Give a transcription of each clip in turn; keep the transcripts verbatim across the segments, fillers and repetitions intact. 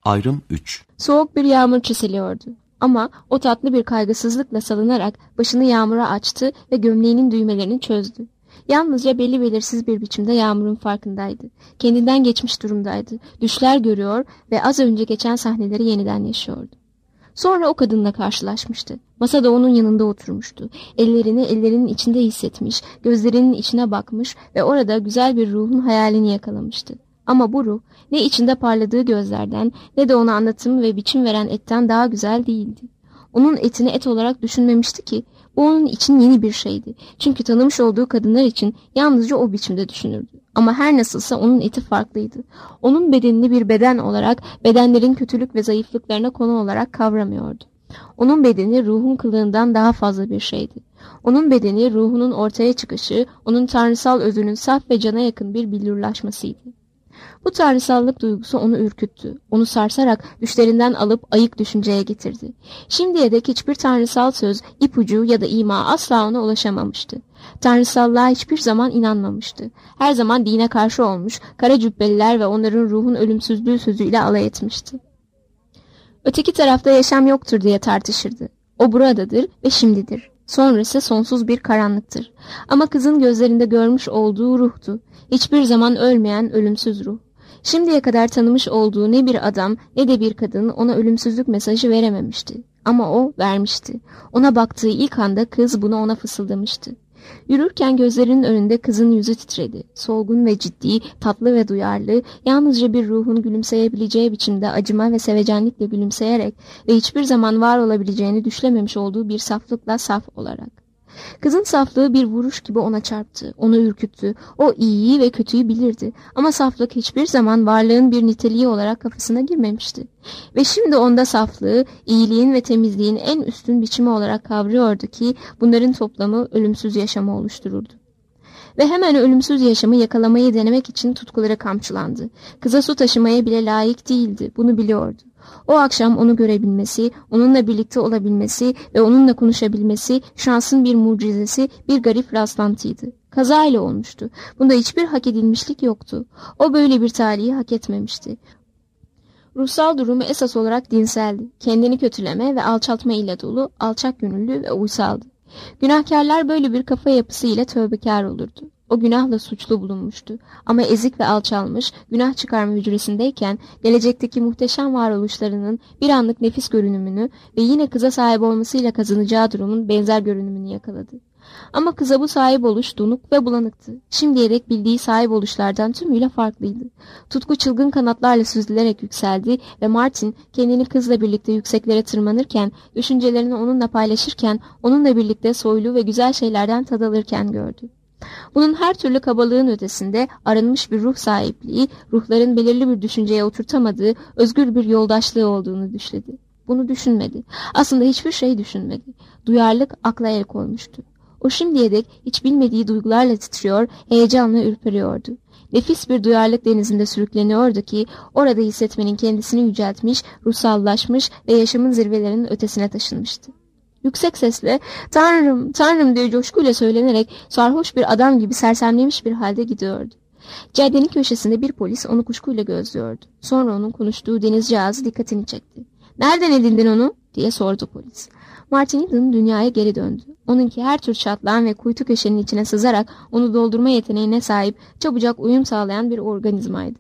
Ayrım üç. Soğuk bir yağmur çiseliyordu. Ama o tatlı bir kaygısızlıkla salınarak başını yağmura açtı ve gömleğinin düğmelerini çözdü. Yalnızca belli belirsiz bir biçimde yağmurun farkındaydı. Kendinden geçmiş durumdaydı. Düşler görüyor ve az önce geçen sahneleri yeniden yaşıyordu. Sonra o kadınla karşılaşmıştı. Masada onun yanında oturmuştu. Ellerini ellerinin içinde hissetmiş, gözlerinin içine bakmış ve orada güzel bir ruhun hayalini yakalamıştı. Ama bu ruh ne içinde parladığı gözlerden ne de ona anlatım ve biçim veren etten daha güzel değildi. Onun etini et olarak düşünmemişti ki. Bu onun için yeni bir şeydi. Çünkü tanımış olduğu kadınlar için yalnızca o biçimde düşünürdü. Ama her nasılsa onun eti farklıydı. Onun bedenini bir beden olarak, bedenlerin kötülük ve zayıflıklarına konu olarak kavramıyordu. Onun bedeni ruhun kılığından daha fazla bir şeydi. Onun bedeni ruhunun ortaya çıkışı, onun tanrısal özünün saf ve cana yakın bir billurlaşmasıydı. Bu tanrısallık duygusu onu ürküttü. Onu sarsarak düşlerinden alıp ayık düşünceye getirdi. Şimdiye dek hiçbir tanrısal söz, ipucu ya da ima asla ona ulaşamamıştı. Tanrısallığa hiçbir zaman inanmamıştı. Her zaman dine karşı olmuş, kara cübbeliler ve onların ruhun ölümsüzlüğü sözüyle alay etmişti. Öteki tarafta yaşam yoktur diye tartışırdı. O buradadır ve şimdidir. Sonrası sonsuz bir karanlıktır. Ama kızın gözlerinde görmüş olduğu ruhtu. Hiçbir zaman ölmeyen ölümsüz ruh. Şimdiye kadar tanımış olduğu ne bir adam ne de bir kadın ona ölümsüzlük mesajı verememişti. Ama o vermişti. Ona baktığı ilk anda kız bunu ona fısıldamıştı. Yürürken gözlerinin önünde kızın yüzü titredi. Solgun ve ciddi, tatlı ve duyarlı, yalnızca bir ruhun gülümseyebileceği biçimde acıma ve sevecenlikle gülümseyerek ve hiçbir zaman var olabileceğini düşlememiş olduğu bir saflıkla saf olarak. Kızın saflığı bir vuruş gibi ona çarptı, onu ürküttü. O iyiyi ve kötüyü bilirdi ama saflık hiçbir zaman varlığın bir niteliği olarak kafasına girmemişti. Ve şimdi onda saflığı, iyiliğin ve temizliğin en üstün biçimi olarak kavruyordu ki bunların toplamı ölümsüz yaşamı oluştururdu. Ve hemen ölümsüz yaşamı yakalamayı denemek için tutkuları kamçılandı. Kıza su taşımaya bile layık değildi, bunu biliyordu. O akşam onu görebilmesi, onunla birlikte olabilmesi ve onunla konuşabilmesi şansın bir mucizesi, bir garip rastlantıydı. Kazayla olmuştu. Bunda hiçbir hak edilmişlik yoktu. O böyle bir talihi hak etmemişti. Ruhsal durumu esas olarak dinseldi. Kendini kötüleme ve alçaltma ile dolu, alçak gönüllü ve uysaldı. Günahkarlar böyle bir kafa yapısı ile tövbekar olurdu. O günahla suçlu bulunmuştu ama ezik ve alçalmış, günah çıkarma hücresindeyken gelecekteki muhteşem varoluşlarının bir anlık nefis görünümünü ve yine kıza sahip olmasıyla kazanacağı durumun benzer görünümünü yakaladı. Ama kıza bu sahip oluş donuk ve bulanıktı. Şimdiye dek bildiği sahip oluşlardan tümüyle farklıydı. Tutku çılgın kanatlarla süzülerek yükseldi ve Martin kendini kızla birlikte yükseklere tırmanırken, düşüncelerini onunla paylaşırken, onunla birlikte soylu ve güzel şeylerden tad alırken gördü. Bunun her türlü kabalığın ötesinde arınmış bir ruh sahipliği, ruhların belirli bir düşünceye oturtamadığı özgür bir yoldaşlığı olduğunu düşledi. Bunu düşünmedi. Aslında hiçbir şey düşünmedi. Duyarlılık akla el koymuştu. O şimdiye dek hiç bilmediği duygularla titriyor, heyecanla ürperiyordu. Nefis bir duyarlılık denizinde sürükleniyordu ki orada hissetmenin kendisini yüceltmiş, ruhsallaşmış ve yaşamın zirvelerinin ötesine taşınmıştı. Yüksek sesle "Tanrım, Tanrım" diye coşkuyla söylenerek sarhoş bir adam gibi sersemlemiş bir halde gidiyordu. Caddenin köşesinde bir polis onu kuşkuyla gözlüyordu. Sonra onun konuştuğu denizci ağzı dikkatini çekti. "Nereden edindin onu?" diye sordu polis. Martin Eden dünyaya geri döndü. Onunki her tür çatlağın ve kuytu köşenin içine sızarak onu doldurma yeteneğine sahip, çabucak uyum sağlayan bir organizmaydı.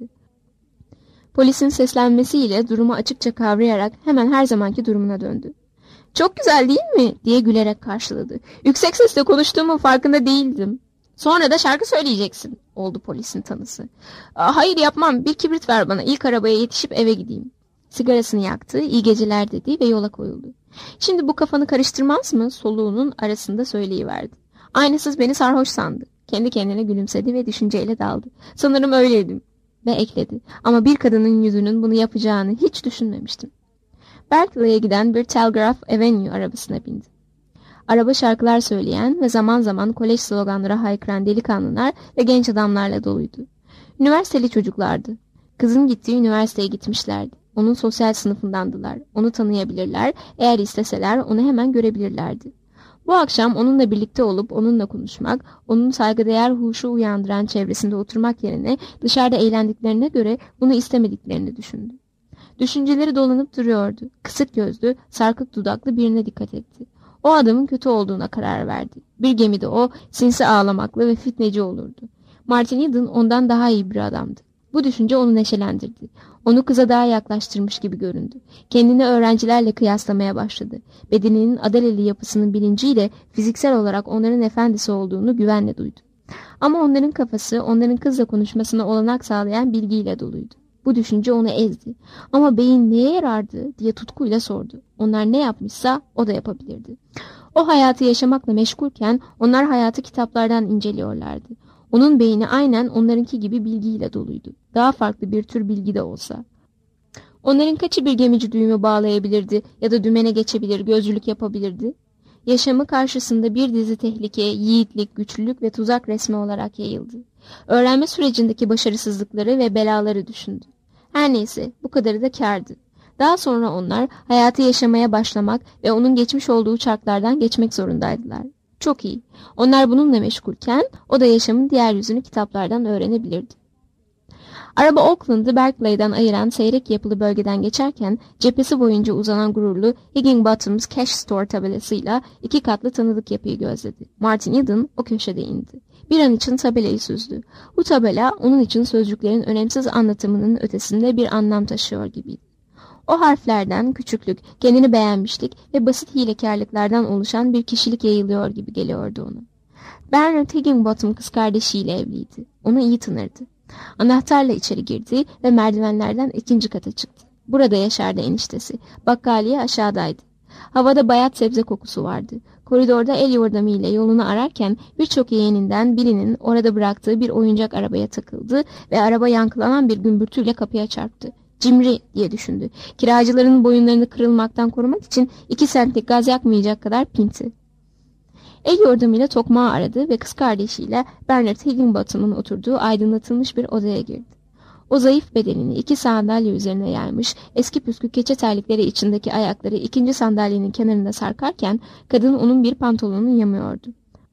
Polisin seslenmesiyle durumu açıkça kavrayarak hemen her zamanki durumuna döndü. "Çok güzel değil mi?" diye gülerek karşıladı. "Yüksek sesle konuştuğumun farkında değildim." "Sonra da şarkı söyleyeceksin," oldu polisin tanısı. "Hayır, yapmam, bir kibrit ver bana, ilk arabaya yetişip eve gideyim." Sigarasını yaktı, "İyi geceler" dedi ve yola koyuldu. "Şimdi bu kafanı karıştırmaz mı?" soluğunun arasında söyleyiverdi. "Aynısız beni sarhoş sandı." Kendi kendine gülümsedi ve düşünceyle daldı. "Sanırım öyleydim." Ve ekledi. "Ama bir kadının yüzünün bunu yapacağını hiç düşünmemiştim." Berkeley'e giden bir Telegraph Avenue arabasına bindi. Araba şarkılar söyleyen ve zaman zaman kolej sloganları haykıran delikanlılar ve genç adamlarla doluydu. Üniversiteli çocuklardı. Kızın gittiği üniversiteye gitmişlerdi. Onun sosyal sınıfındandılar. Onu tanıyabilirler, eğer isteseler onu hemen görebilirlerdi. Bu akşam onunla birlikte olup onunla konuşmak, onun saygıdeğer huşu uyandıran çevresinde oturmak yerine dışarıda eğlendiklerine göre bunu istemediklerini düşündü. Düşünceleri dolanıp duruyordu. Kısık gözlü, sarkık dudaklı birine dikkat etti. O adamın kötü olduğuna karar verdi. Bir gemide o, sinsi ağlamaklı ve fitneci olurdu. Martin Eden ondan daha iyi bir adamdı. Bu düşünce onu neşelendirdi. Onu kıza daha yaklaştırmış gibi göründü. Kendini öğrencilerle kıyaslamaya başladı. Bedeninin Adaleli yapısının bilinciyle fiziksel olarak onların efendisi olduğunu güvenle duydu. Ama onların kafası onların kızla konuşmasına olanak sağlayan bilgiyle doluydu. Bu düşünce onu ezdi. Ama beyin neye yarardı diye tutkuyla sordu. Onlar ne yapmışsa o da yapabilirdi. O hayatı yaşamakla meşgulken onlar hayatı kitaplardan inceliyorlardı. Onun beyni aynen onlarınki gibi bilgiyle doluydu. Daha farklı bir tür bilgi de olsa. Onların kaçı bir gemici düğümü bağlayabilirdi ya da dümene geçebilir, gözcülük yapabilirdi? Yaşamı karşısında bir dizi tehlike, yiğitlik, güçlülük ve tuzak resmi olarak yayıldı. Öğrenme sürecindeki başarısızlıkları ve belaları düşündü. Her neyse, bu kadarı da kârdı. Daha sonra onlar hayatı yaşamaya başlamak ve onun geçmiş olduğu çarklardan geçmek zorundaydılar. Çok iyi. Onlar bununla meşgulken o da yaşamın diğer yüzünü kitaplardan öğrenebilirdi. Araba Auckland'ı Berkeley'den ayıran seyrek yapılı bölgeden geçerken cephesi boyunca uzanan gururlu Higginbotham's Cash Store tabelasıyla iki katlı tanıdık yapıyı gözledi. Martin Eden o köşede indi. Bir an için tabelayı süzdü. Bu tabela onun için sözcüklerin önemsiz anlatımının ötesinde bir anlam taşıyor gibiydi. O harflerden küçüklük, kendini beğenmişlik ve basit hilekarlıklardan oluşan bir kişilik yayılıyor gibi geliyordu ona. Bernard Higginbotham kız kardeşiyle evliydi. Onu iyi tanırdı. Anahtarla içeri girdi ve merdivenlerden ikinci kata çıktı. Burada yaşardı eniştesi. Bakkaliye aşağıdaydı. Havada bayat sebze kokusu vardı. Koridorda el yordamıyla yolunu ararken birçok yeğeninden birinin orada bıraktığı bir oyuncak arabaya takıldı ve araba yankılanan bir gümbürtüyle kapıya çarptı. Cimri diye düşündü. Kiracıların boyunlarını kırılmaktan korumak için iki sentlik gaz yakmayacak kadar pinti. El yordamıyla tokmağı aradı ve kız kardeşiyle Bernard Higginbotham'ın oturduğu aydınlatılmış bir odaya girdi. O zayıf bedenini iki sandalye üzerine yaymış, eski püskü keçe terlikleri içindeki ayakları ikinci sandalyenin kenarında sarkarken kadın onun bir pantolonunu yamıyordu.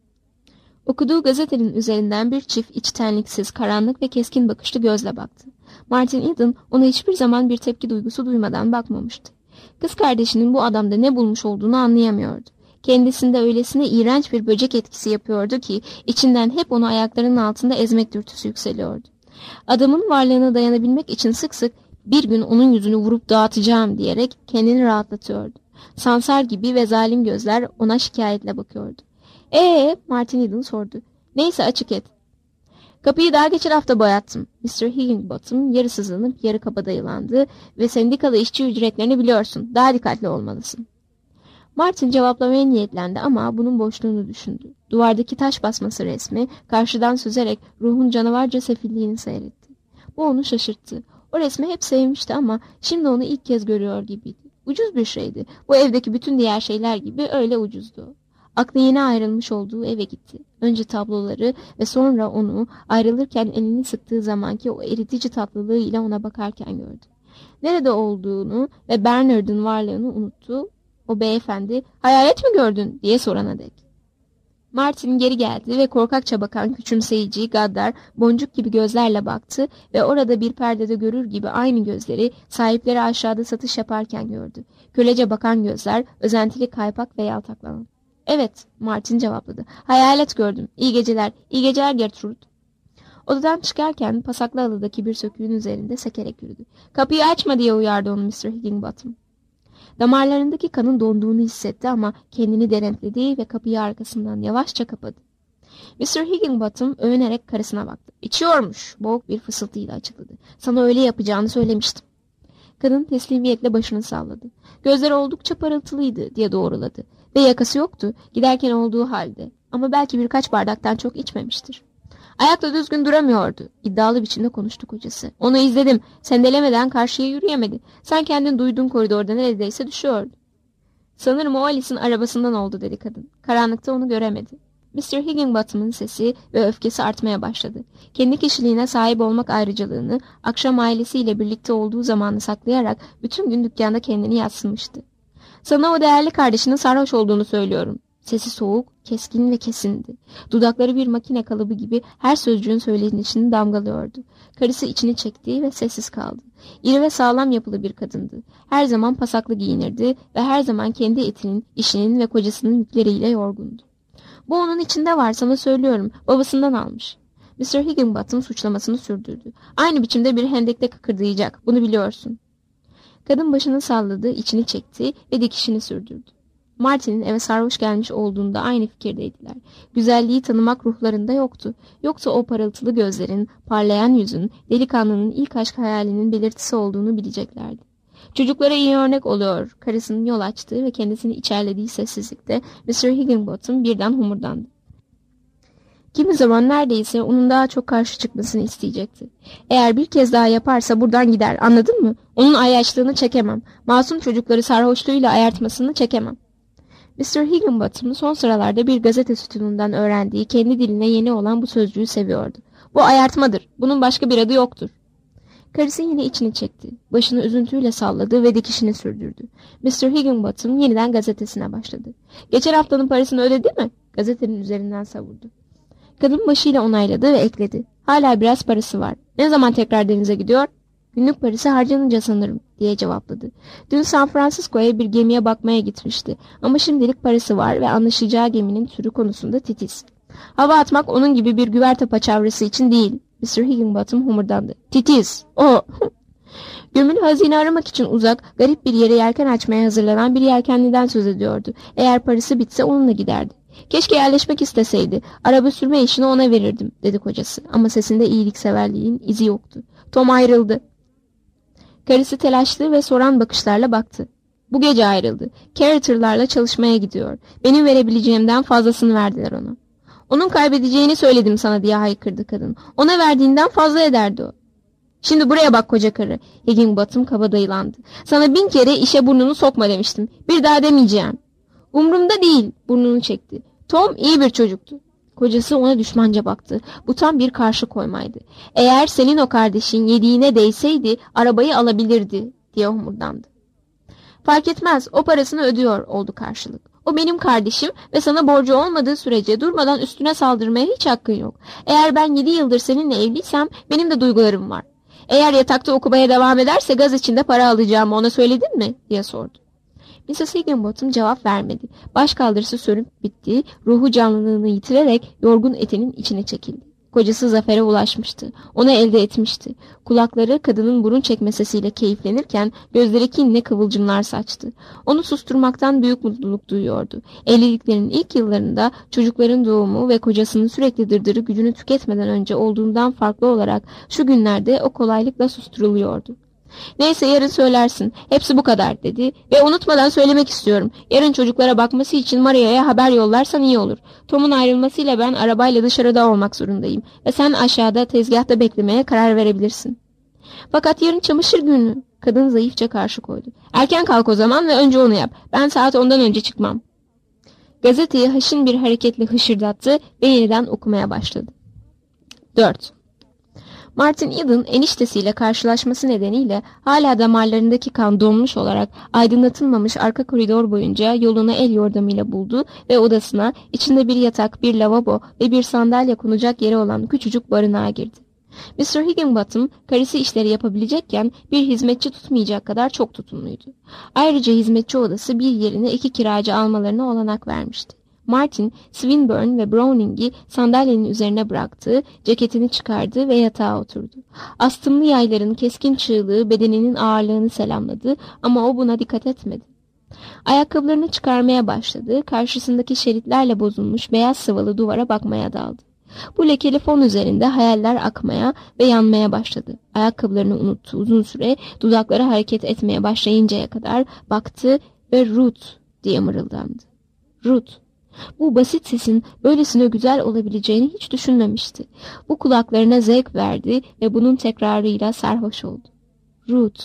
Okuduğu gazetenin üzerinden bir çift içtenliksiz, karanlık ve keskin bakışlı gözle baktı. Martin Eden ona hiçbir zaman bir tepki duygusu duymadan bakmamıştı. Kız kardeşinin bu adamda ne bulmuş olduğunu anlayamıyordu. Kendisinde öylesine iğrenç bir böcek etkisi yapıyordu ki içinden hep onu ayaklarının altında ezmek dürtüsü yükseliyordu. Adamın varlığına dayanabilmek için sık sık bir gün onun yüzünü vurup dağıtacağım diyerek kendini rahatlatıyordu. Sansar gibi ve zalim gözler ona şikayetle bakıyordu. Ee, Martin Eden sordu. Neyse açık et. Kapıyı daha geçen hafta boyattım. mister Higginbotham yarı sızlanıp yarı kabadayılandı ve sendikalı işçi ücretlerini biliyorsun. Daha dikkatli olmalısın. Martin cevaplamaya niyetlendi ama bunun boşluğunu düşündü. Duvardaki taş basması resmi karşıdan süzerek ruhun canavarca sefilliğini seyretti. Bu onu şaşırttı. O resmi hep sevmişti ama şimdi onu ilk kez görüyor gibiydi. Ucuz bir şeydi. Bu evdeki bütün diğer şeyler gibi öyle ucuzdu. Aklı yeni ayrılmış olduğu eve gitti. Önce tabloları ve sonra onu ayrılırken elini sıktığı zamanki o eritici tatlılığıyla ona bakarken gördü. Nerede olduğunu ve Bernard'ın varlığını unuttu. O beyefendi, hayalet mi gördün diye sorana dek. Martin geri geldi ve korkakça bakan küçümseyici, gaddar, boncuk gibi gözlerle baktı ve orada bir perdede görür gibi aynı gözleri sahipleri aşağıda satış yaparken gördü. Kölece bakan gözler, özentili kaypak ve yaltaklanan. Evet, Martin cevapladı. Hayalet gördüm. İyi geceler, iyi geceler Gertrude. Odadan çıkarken pasaklı halıdaki bir söküğün üzerinde sekerek yürüdü. Kapıyı açma diye uyardı onu mister Higginbotham. Damarlarındaki kanın donduğunu hissetti ama kendini denetledi ve kapıyı arkasından yavaşça kapadı. mister Higginbotham övünerek karısına baktı. İçiyormuş, boğuk bir fısıltıyla açıkladı. Sana öyle yapacağını söylemiştim. Kadın teslimiyetle başını salladı. Gözleri oldukça parıltılıydı diye doğruladı. Ve yakası yoktu, giderken olduğu halde. Ama belki birkaç bardaktan çok içmemiştir. Ayakta düzgün duramıyordu. İddialı biçimde konuştu kocası. Onu izledim. Sendelemeden karşıya yürüyemedi. Sen kendin duyduğun koridorda neredeyse düşüyordu. Sanırım o Alice'in arabasından oldu dedi kadın. Karanlıkta onu göremedi. mister Higginbotham'ın sesi ve öfkesi artmaya başladı. Kendi kişiliğine sahip olmak ayrıcalığını, akşam ailesiyle birlikte olduğu zamanı saklayarak bütün gün dükkanda kendini yadsımıştı. Sana o değerli kardeşinin sarhoş olduğunu söylüyorum. Sesi soğuk, keskin ve kesindi. Dudakları bir makine kalıbı gibi her sözcüğün söylenişini damgalıyordu. Karısı içini çekti ve sessiz kaldı. İri ve sağlam yapılı bir kadındı. Her zaman pasaklı giyinirdi ve her zaman kendi etinin, işinin ve kocasının yükleriyle yorgundu. Bu onun içinde var, sana söylüyorum. Babasından almış. mister Higginbottom suçlamasını sürdürdü. Aynı biçimde bir hendekte kıkırdayacak. Bunu biliyorsun. Kadın başını salladı, içini çekti ve dikişini sürdürdü. Martin'in eve sarhoş gelmiş olduğunda aynı fikirdeydiler. Güzelliği tanımak ruhlarında yoktu. Yoksa o parıltılı gözlerin, parlayan yüzün, delikanlının ilk aşk hayalinin belirtisi olduğunu bileceklerdi. Çocuklara iyi örnek oluyor. Karısının yol açtığı ve kendisini içerlediği sessizlikte mister Higginbottom birden homurdandı. Kimi zaman neredeyse onun daha çok karşı çıkmasını isteyecekti. Eğer bir kez daha yaparsa buradan gider, anladın mı? Onun ayyaşlığını çekemem. Masum çocukları sarhoşluğuyla ayartmasını çekemem. mister Higginbottom son sıralarda bir gazete sütunundan öğrendiği kendi diline yeni olan bu sözcüğü seviyordu. Bu ayartmadır. Bunun başka bir adı yoktur. Karısı yine içini çekti. Başını üzüntüyle salladı ve dikişini sürdürdü. mister Higginbottom yeniden gazetesine başladı. Geçen haftanın parasını ödedi mi? Gazetenin üzerinden savurdu. Kadın başıyla onayladı ve ekledi. Hala biraz parası var. Ne zaman tekrar denize gidiyor? Günlük parası harcanınca sanırım, diye cevapladı. Dün San Francisco'ya bir gemiye bakmaya gitmişti. Ama şimdilik parası var ve anlaşacağı geminin türü konusunda titiz. Hava atmak onun gibi bir güverte paçavrası için değil. mister Higginbottom homurdandı. Titiz. O. Gömülü hazine aramak için uzak, garip bir yere yelken açmaya hazırlanan bir yelkenliden söz ediyordu. Eğer parası bitse onunla giderdi. Keşke yerleşmek isteseydi. Araba sürme işini ona verirdim, dedi kocası. Ama sesinde iyilikseverliğin izi yoktu. Tom ayrıldı. Karısı telaşlı ve soran bakışlarla baktı. Bu gece ayrıldı. Carter'larla çalışmaya gidiyor. Benim verebileceğimden fazlasını verdiler ona. Onun kaybedeceğini söyledim sana, diye haykırdı kadın. Ona verdiğinden fazla ederdi o. Şimdi buraya bak koca karı. Higginbottom kabadayılandı. Sana bin kere işe burnunu sokma demiştim. Bir daha demeyeceğim. Umrumda değil, burnunu çekti. Tom iyi bir çocuktu. Kocası ona düşmanca baktı. Bu tam bir karşı koymaydı. Eğer senin o kardeşin yediğine değseydi arabayı alabilirdi, diye homurdandı. Fark etmez, o parasını ödüyor, oldu karşılık. O benim kardeşim ve sana borcu olmadığı sürece durmadan üstüne saldırmaya hiç hakkın yok. Eğer ben yedi yıldır seninle evliysem benim de duygularım var. Eğer yatakta okumaya devam ederse gaz içinde para alacağımı ona söyledin mi, diye sordu. missus Higginbottom cevap vermedi. Baş kaldırısı sönüp bitti, ruhu canlılığını yitirerek yorgun etinin içine çekildi. Kocası zafere ulaşmıştı. Onu elde etmişti. Kulakları kadının burun çekme sesiyle keyiflenirken gözleri kinle kıvılcımlar saçtı. Onu susturmaktan büyük mutluluk duyuyordu. Evliliklerin ilk yıllarında çocukların doğumu ve kocasının sürekli dırdırı gücünü tüketmeden önce olduğundan farklı olarak şu günlerde o kolaylıkla susturuluyordu. Neyse yarın söylersin. Hepsi bu kadar, dedi. Ve unutmadan söylemek istiyorum. Yarın çocuklara bakması için Maria'ya haber yollarsan iyi olur. Tom'un ayrılmasıyla ben arabayla dışarıda olmak zorundayım. Ve sen aşağıda tezgahta beklemeye karar verebilirsin. Fakat yarın çamaşır günü. Kadın zayıfça karşı koydu. Erken kalk o zaman ve önce onu yap. Ben saat ondan önce çıkmam. Gazeteyi haşin bir hareketle hışırdattı ve yeniden okumaya başladı. dört. Martin Eden eniştesiyle karşılaşması nedeniyle hala damarlarındaki kan donmuş olarak aydınlatılmamış arka koridor boyunca yolunu el yordamıyla buldu ve odasına içinde bir yatak, bir lavabo ve bir sandalye konacak yeri olan küçücük barınağa girdi. mister Higginbottom karısı işleri yapabilecekken bir hizmetçi tutmayacak kadar çok tutumluydu. Ayrıca hizmetçi odası bir yerine iki kiracı almalarına olanak vermişti. Martin, Swinburne ve Browning'i sandalyenin üzerine bıraktı, ceketini çıkardı ve yatağa oturdu. Astımlı yayların keskin çığlığı bedeninin ağırlığını selamladı ama o buna dikkat etmedi. Ayakkabılarını çıkarmaya başladı, karşısındaki şeritlerle bozulmuş beyaz sıvalı duvara bakmaya daldı. Bu lekeli fon üzerinde hayaller akmaya ve yanmaya başladı. Ayakkabılarını unuttu uzun süre, dudakları hareket etmeye başlayıncaya kadar baktı ve Ruth diye mırıldandı. Ruth. Bu basit sesin böylesine güzel olabileceğini hiç düşünmemişti. Bu kulaklarına zevk verdi ve bunun tekrarıyla sarhoş oldu. Ruth.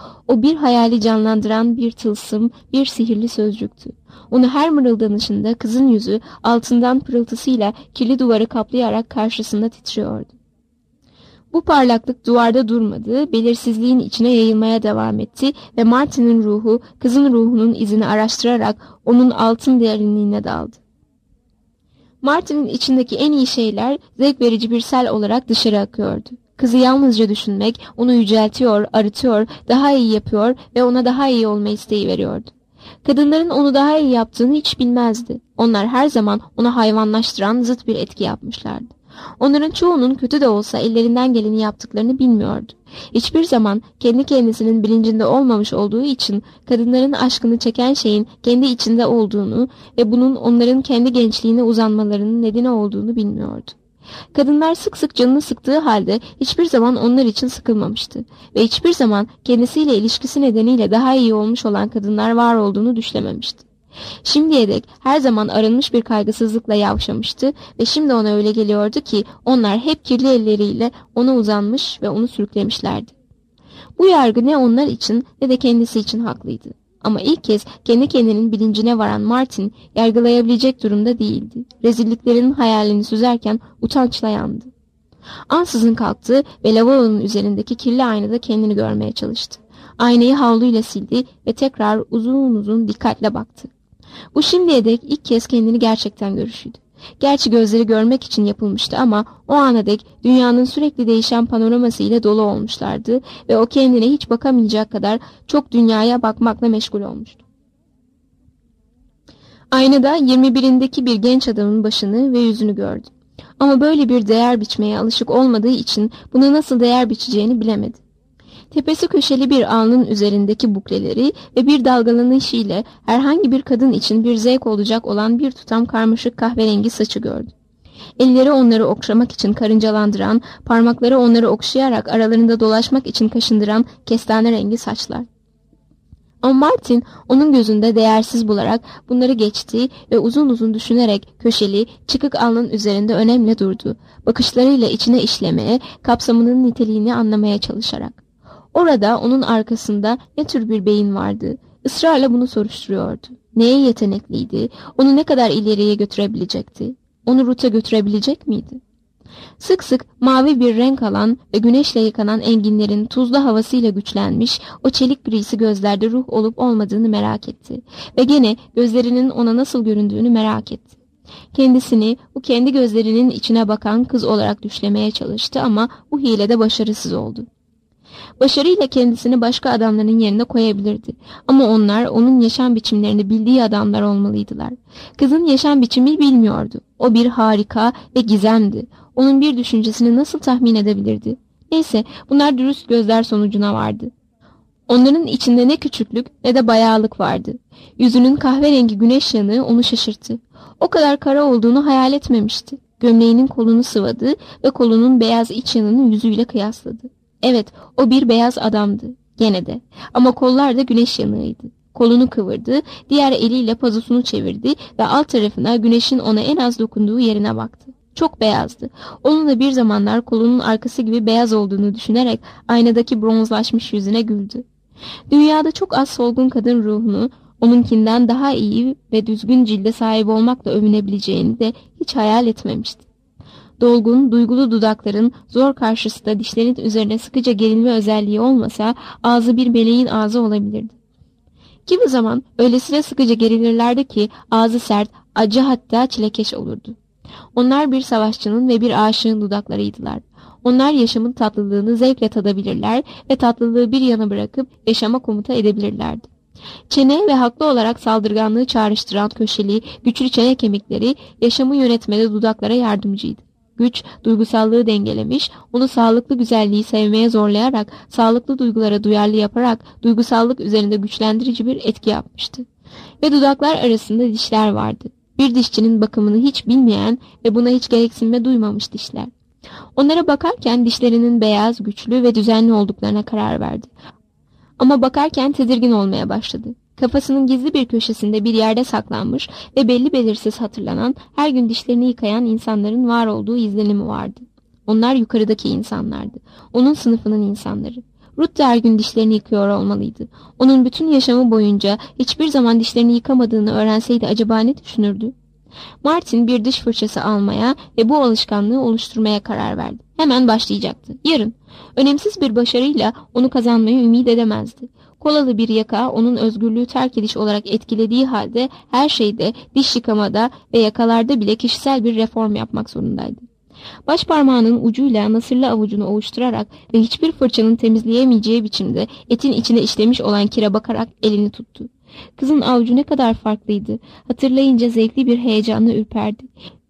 O bir hayali canlandıran bir tılsım, bir sihirli sözcüktü. Onu her mırıldanışında kızın yüzü altından pırıltısıyla kirli duvarı kaplayarak karşısında titriyordu. Bu parlaklık duvarda durmadı, belirsizliğin içine yayılmaya devam etti ve Martin'in ruhu kızın ruhunun izini araştırarak onun altın derinliğine daldı. Martin'in içindeki en iyi şeyler zevk verici bir sel olarak dışarı akıyordu. Kızı yalnızca düşünmek onu yüceltiyor, arıtıyor, daha iyi yapıyor ve ona daha iyi olma isteği veriyordu. Kadınların onu daha iyi yaptığını hiç bilmezdi. Onlar her zaman onu hayvanlaştıran zıt bir etki yapmışlardı. Onların çoğunun kötü de olsa ellerinden geleni yaptıklarını bilmiyordu. Hiçbir zaman kendi kendisinin bilincinde olmamış olduğu için kadınların aşkını çeken şeyin kendi içinde olduğunu ve bunun onların kendi gençliğine uzanmalarının nedeni olduğunu bilmiyordu. Kadınlar sık sık canını sıktığı halde hiçbir zaman onlar için sıkılmamıştı ve hiçbir zaman kendisiyle ilişkisi nedeniyle daha iyi olmuş olan kadınlar var olduğunu düşlememişti. Şimdiye dek her zaman arınmış bir kaygısızlıkla yavşamıştı ve şimdi ona öyle geliyordu ki onlar hep kirli elleriyle ona uzanmış ve onu sürüklemişlerdi. Bu yargı ne onlar için ne de kendisi için haklıydı. Ama ilk kez kendi kendinin bilincine varan Martin yargılayabilecek durumda değildi. Rezilliklerinin hayalini süzerken utançla yandı. Ansızın kalktı ve lavabonun üzerindeki kirli aynada kendini görmeye çalıştı. Aynayı havluyla sildi ve tekrar uzun uzun dikkatle baktı. Bu şimdiye dek ilk kez kendini gerçekten görüşüydü. Gerçi gözleri görmek için yapılmıştı ama o ana dek dünyanın sürekli değişen panoraması ile dolu olmuşlardı ve o kendine hiç bakamayacak kadar çok dünyaya bakmakla meşgul olmuştu. Aynada yirmi birindeki bir genç adamın başını ve yüzünü gördü. Ama böyle bir değer biçmeye alışık olmadığı için buna nasıl değer biçeceğini bilemedi. Tepesi köşeli bir alnın üzerindeki bukleleri ve bir dalgalanışı ile herhangi bir kadın için bir zevk olacak olan bir tutam karmaşık kahverengi saçı gördü. Elleri onları okşamak için karıncalandıran, parmakları onları okşayarak aralarında dolaşmak için kaşındıran kestane rengi saçlar. Ama Martin onun gözünde değersiz bularak bunları geçti ve uzun uzun düşünerek köşeli, çıkık alnın üzerinde önemli durdu. Bakışlarıyla içine işlemeye, kapsamının niteliğini anlamaya çalışarak. Orada onun arkasında ne tür bir beyin vardı? Israrla bunu soruşturuyordu. Neye yetenekliydi? Onu ne kadar ileriye götürebilecekti? Onu ruta götürebilecek miydi? Sık sık mavi bir renk alan ve güneşle yıkanan enginlerin tuzlu havasıyla güçlenmiş o çelik grisi gözlerde ruh olup olmadığını merak etti. Ve gene gözlerinin ona nasıl göründüğünü merak etti. Kendisini bu kendi gözlerinin içine bakan kız olarak düşlemeye çalıştı ama bu hilede başarısız oldu. Başarıyla kendisini başka adamların yerine koyabilirdi. Ama onlar onun yaşam biçimlerini bildiği adamlar olmalıydılar. Kızın yaşam biçimi bilmiyordu. O bir harika ve gizemdi. Onun bir düşüncesini nasıl tahmin edebilirdi? Neyse, bunlar dürüst gözler sonucuna vardı. Onların içinde ne küçüklük ne de bayağılık vardı. Yüzünün kahverengi güneş yanığı onu şaşırttı. O kadar kara olduğunu hayal etmemişti. Gömleğinin kolunu sıvadı ve kolunun beyaz iç yanını yüzüyle kıyasladı. Evet, o bir beyaz adamdı. Gene de. Ama kollar da güneş yanığıydı. Kolunu kıvırdı, diğer eliyle pazusunu çevirdi ve alt tarafına güneşin ona en az dokunduğu yerine baktı. Çok beyazdı. Onun da bir zamanlar kolunun arkası gibi beyaz olduğunu düşünerek aynadaki bronzlaşmış yüzüne güldü. Dünyada çok az solgun kadın ruhunu onunkinden daha iyi ve düzgün cilde sahip olmakla övünebileceğini de hiç hayal etmemişti. Dolgun, duygulu dudakların zor karşısında dişlerin üzerine sıkıca gerilme özelliği olmasa ağzı bir meleğin ağzı olabilirdi. Kimi zaman öylesine sıkıca gerilirlerdi ki ağzı sert, acı hatta çilekeş olurdu. Onlar bir savaşçının ve bir aşığın dudaklarıydılar. Onlar yaşamın tatlılığını zevkle tadabilirler ve tatlılığı bir yana bırakıp yaşama komuta edebilirlerdi. Çene ve haklı olarak saldırganlığı çağrıştıran köşeli, güçlü çene kemikleri yaşamı yönetmede dudaklara yardımcıydı. Güç, duygusallığı dengelemiş, onu sağlıklı güzelliği sevmeye zorlayarak, sağlıklı duygulara duyarlı yaparak duygusallık üzerinde güçlendirici bir etki yapmıştı. Ve dudaklar arasında dişler vardı. Bir dişçinin bakımını hiç bilmeyen ve buna hiç gereksinme duymamış dişler. Onlara bakarken dişlerinin beyaz, güçlü ve düzenli olduklarına karar verdi. Ama bakarken tedirgin olmaya başladı. Kafasının gizli bir köşesinde bir yerde saklanmış ve belli belirsiz hatırlanan, her gün dişlerini yıkayan insanların var olduğu izlenimi vardı. Onlar yukarıdaki insanlardı. Onun sınıfının insanları. Ruth da her gün dişlerini yıkıyor olmalıydı. Onun bütün yaşamı boyunca hiçbir zaman dişlerini yıkamadığını öğrenseydi acaba ne düşünürdü? Martin bir diş fırçası almaya ve bu alışkanlığı oluşturmaya karar verdi. Hemen başlayacaktı. Yarın. Önemsiz bir başarıyla onu kazanmayı ümit edemezdi. Kolalı bir yaka onun özgürlüğü terk ediş olarak etkilediği halde her şeyde, diş yıkamada ve yakalarda bile kişisel bir reform yapmak zorundaydı. Baş parmağının ucuyla nasırlı avucunu ovuşturarak ve hiçbir fırçanın temizleyemeyeceği biçimde etin içine işlemiş olan kire bakarak elini tuttu. Kızın avucu ne kadar farklıydı. Hatırlayınca zevkli bir heyecanla ürperdi.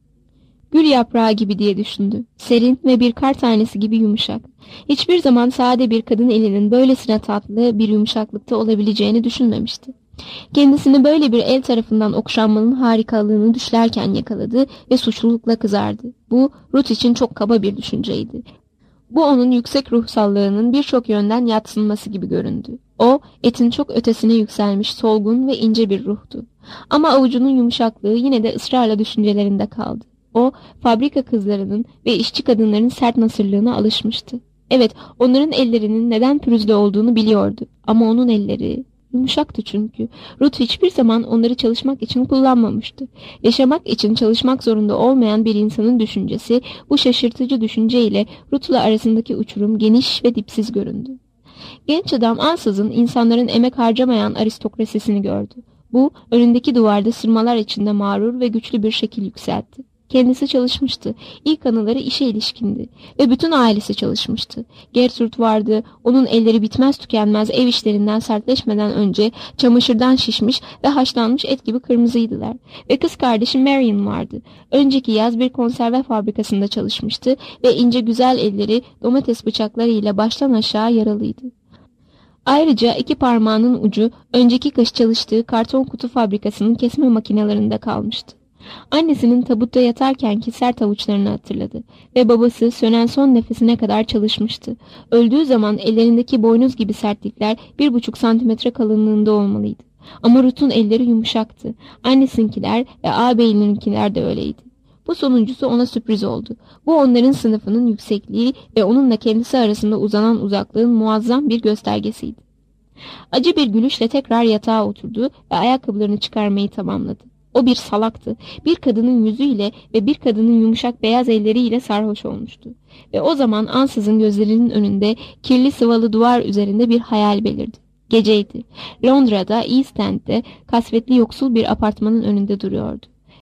Gül yaprağı gibi diye düşündü. Serin ve bir kar tanesi gibi yumuşak. Hiçbir zaman sade bir kadın elinin böylesine tatlı bir yumuşaklıkta olabileceğini düşünmemişti. Kendisini böyle bir el tarafından okşanmanın harikalığını düşlerken yakaladı ve suçlulukla kızardı. Bu Ruth için çok kaba bir düşünceydi. Bu onun yüksek ruhsallığının birçok yönden yadsınması gibi göründü. O, etin çok ötesine yükselmiş, solgun ve ince bir ruhtu. Ama avucunun yumuşaklığı yine de ısrarla düşüncelerinde kaldı. O, fabrika kızlarının ve işçi kadınların sert nasırlığına alışmıştı. Evet, onların ellerinin neden pürüzlü olduğunu biliyordu. Ama onun elleri yumuşaktı çünkü. Ruth hiçbir zaman onları çalışmak için kullanmamıştı. Yaşamak için çalışmak zorunda olmayan bir insanın düşüncesi, bu şaşırtıcı düşünceyle Ruth'la arasındaki uçurum geniş ve dipsiz göründü. Genç adam ansızın insanların emek harcamayan aristokrasisini gördü. Bu, önündeki duvarda sırmalar içinde mağrur ve güçlü bir şekil yükseltti. Kendisi çalışmıştı. İlk anıları işe ilişkindi. Ve bütün ailesi çalışmıştı. Gertrude vardı. Onun elleri bitmez tükenmez ev işlerinden sertleşmeden önce çamaşırdan şişmiş ve haşlanmış et gibi kırmızıydılar. Ve kız kardeşi Marion vardı. Önceki yaz bir konserve fabrikasında çalışmıştı ve ince güzel elleri domates bıçaklarıyla baştan aşağı yaralıydı. Ayrıca iki parmağının ucu önceki kış çalıştığı karton kutu fabrikasının kesme makinelerinde kalmıştı. Annesinin tabutta yatarkenki sert avuçlarını hatırladı ve babası sönen son nefesine kadar çalışmıştı. Öldüğü zaman ellerindeki boynuz gibi sertlikler bir buçuk santimetre kalınlığında olmalıydı. Ama Ruth'un elleri yumuşaktı. Annesinkiler ve ağabeyininkiler de öyleydi. Bu sonuncusu ona sürpriz oldu. Bu onların sınıfının yüksekliği ve onunla kendisi arasında uzanan uzaklığın muazzam bir göstergesiydi. Acı bir gülüşle tekrar yatağa oturdu ve ayakkabılarını çıkarmayı tamamladı. O bir salaktı. Bir kadının yüzüyle ve bir kadının yumuşak beyaz elleriyle sarhoş olmuştu. Ve o zaman ansızın gözlerinin önünde kirli sıvalı duvar üzerinde bir hayal belirdi. Geceydi. Londra'da East End'de kasvetli yoksul bir apartmanın önünde duruyordu.